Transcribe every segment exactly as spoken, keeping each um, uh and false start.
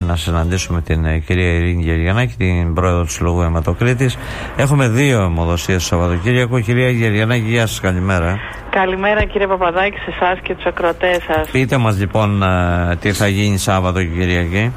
να συναντήσουμε την ε, κυρία Ειρήνη Γεριανάκη, την πρόεδρο του Συλλόγου Αιματοκρίτης. Έχουμε δύο αιμοδοσίες το Σαββατοκύριακο. Κυρία Γεριανάκη, γεια σας, καλημέρα. Καλημέρα κύριε Παπαδάκη, σε εσάς και τους ακροατές σας. Πείτε μας λοιπόν ε, τι θα γίνει Σάββατο και Κυριακή.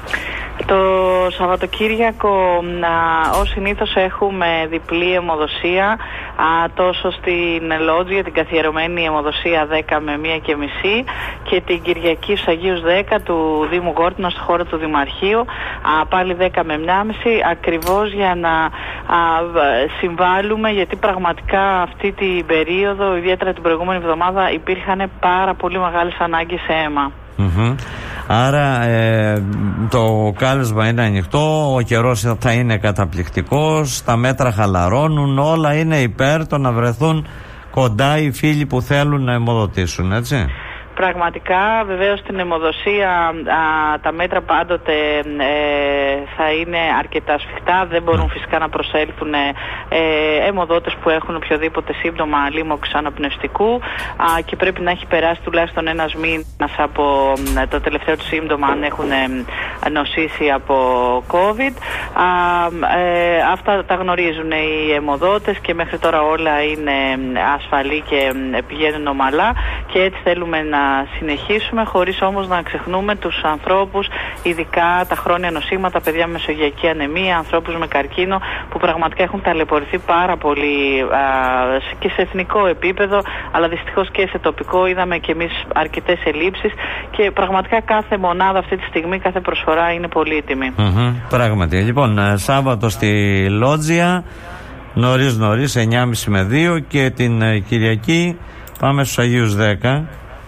Το Σαββατοκύριακο, ως συνήθως, έχουμε διπλή αιμοδοσία, α, τόσο στην Λότζια, την καθιερωμένη αιμοδοσία δέκα με μία και μισή, και την Κυριακή στους Αγίους δέκα του Δήμου Γόρτινα, στο χώρο του Δημαρχείου, α, πάλι δέκα με μία και μισή, ακριβώς για να α, συμβάλλουμε, γιατί πραγματικά αυτή την περίοδο, ιδιαίτερα την προηγούμενη εβδομάδα, υπήρχαν πάρα πολύ μεγάλες ανάγκες σε αίμα. Mm-hmm. Άρα ε, το κάλεσμα είναι ανοιχτό, ο καιρός θα είναι καταπληκτικός, τα μέτρα χαλαρώνουν, όλα είναι υπέρ το να βρεθούν κοντά οι φίλοι που θέλουν να αιμοδοτήσουν, έτσι. Πραγματικά, βεβαίως, στην αιμοδοσία α, τα μέτρα πάντοτε ε, θα είναι αρκετά σφιχτά. Δεν μπορούν φυσικά να προσέλθουν ε, αιμοδότες που έχουν οποιοδήποτε σύμπτωμα λίμωξης αναπνευστικού α, και πρέπει να έχει περάσει τουλάχιστον ένας μήνας από ε, το τελευταίο του σύμπτωμα, αν έχουν ε, νοσήσει από COVID. Α, ε, αυτά τα γνωρίζουν οι αιμοδότες και μέχρι τώρα όλα είναι ασφαλή και ε, πηγαίνουν ομαλά, και έτσι θέλουμε να συνεχίσουμε, χωρίς όμως να ξεχνούμε τους ανθρώπους, ειδικά τα χρόνια νοσήματα, παιδιά με μεσογειακή ανεμία, ανθρώπους με καρκίνο, που πραγματικά έχουν ταλαιπωρηθεί πάρα πολύ α, και σε εθνικό επίπεδο, αλλά δυστυχώς και σε τοπικό. Είδαμε και εμείς αρκετές ελλείψεις και πραγματικά κάθε μονάδα αυτή τη στιγμή, κάθε προσφορά είναι πολύτιμη. Mm-hmm, πράγματι. Λοιπόν, Σάββατο στη Λότζια, νωρίς νωρίς, εννιά και μισή με δύο, και την Κυριακή πάμε στους Αγίους δέκα.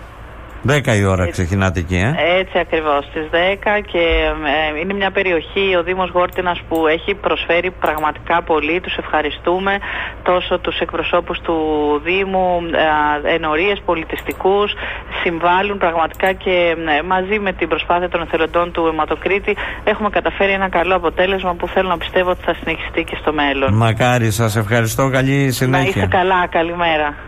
δέκα η ώρα ξεκινάτε εκεί, ε? Έτσι ακριβώς, στις δέκα, και ε, είναι μια περιοχή, ο Δήμος Γόρτινας, που έχει προσφέρει πραγματικά πολύ. Τους ευχαριστούμε, τόσο τους εκπροσώπους του Δήμου, ε, ενορίες, πολιτιστικούς, συμβάλλουν πραγματικά, και ε, μαζί με την προσπάθεια των εθελοντών του Αιματοκρίτη έχουμε καταφέρει ένα καλό αποτέλεσμα που θέλω να πιστεύω ότι θα συνεχιστεί και στο μέλλον. Μακάρι, σας ευχαριστώ, καλή συνέχεια. Να είστε καλά, καλημέρα.